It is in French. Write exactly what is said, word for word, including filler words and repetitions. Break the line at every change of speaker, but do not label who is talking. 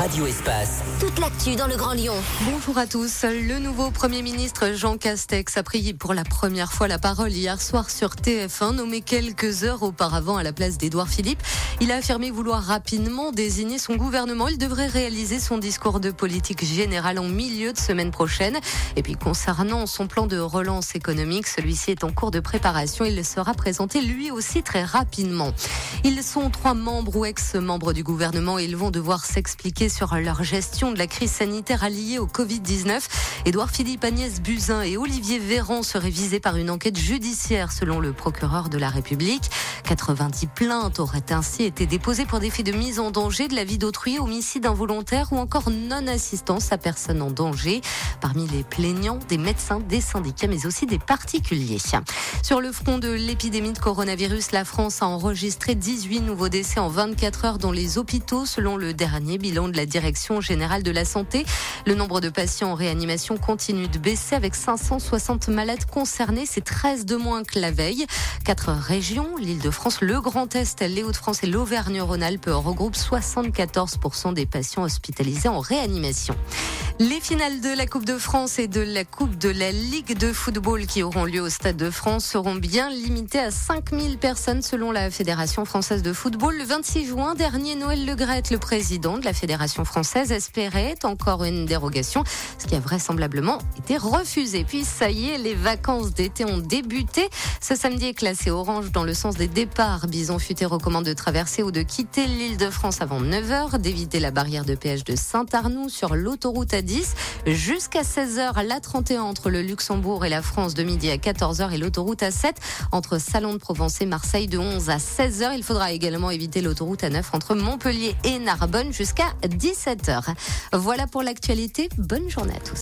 Radio Espace.
Toute l'actu dans le Grand Lyon.
Bonjour à tous. Le nouveau Premier ministre Jean Castex a pris pour la première fois la parole hier soir sur T F un, nommé quelques heures auparavant à la place d'Édouard Philippe. Il a affirmé vouloir rapidement désigner son gouvernement. Il devrait réaliser son discours de politique générale en milieu de semaine prochaine. Et puis concernant son plan de relance économique, celui-ci est en cours de préparation. Il sera présenté lui aussi très rapidement. Ils sont trois membres ou ex-membres du gouvernement et ils vont devoir s'expliquer sur leur gestion de la crise sanitaire liée au covid dix-neuf. Édouard Philippe, Agnès Buzyn et Olivier Véran seraient visés par une enquête judiciaire selon le procureur de la République. quatre-vingt-dix plaintes auraient ainsi été déposées pour des faits de mise en danger de la vie d'autrui, homicide involontaire ou encore non-assistance à personne en danger. Parmi les plaignants, des médecins, des syndicats mais aussi des particuliers. Sur le front de l'épidémie de coronavirus, la France a enregistré dix-huit nouveaux décès en vingt-quatre heures dans les hôpitaux selon le dernier bilan de la Direction générale de la santé. Le nombre de patients en réanimation continue de baisser avec cinq cent soixante malades concernés. C'est treize de moins que la veille. Quatre régions, l'Île-de-France, le Grand Est, les Hauts-de-France et l'Auvergne-Rhône-Alpes regroupent soixante-quatorze pour cent des patients hospitalisés en réanimation. Les finales de la Coupe de France et de la Coupe de la Ligue de football qui auront lieu au Stade de France seront bien limitées à cinq mille personnes selon la Fédération française de football. Le vingt-six juin dernier, Noël Le Graët, le président de la Fédération française, espérait encore une dérogation, ce qui a vraisemblablement été refusé. Puis ça y est, les vacances d'été ont débuté. Ce samedi est classé orange dans le sens des départs. Bison Futé recommande de traverser ou de quitter l'Île-de-France avant neuf heures, d'éviter la barrière de péage de Saint-Arnoux sur l'autoroute A dix. Jusqu'à seize heures, l'A trente et un entre le Luxembourg et la France de midi à quatorze heures et l'autoroute A sept entre Salon de Provence et Marseille de onze à seize heures. Il faudra également éviter l'autoroute A neuf entre Montpellier et Narbonne jusqu'à dix-sept heures. Voilà pour l'actualité. Bonne journée à tous.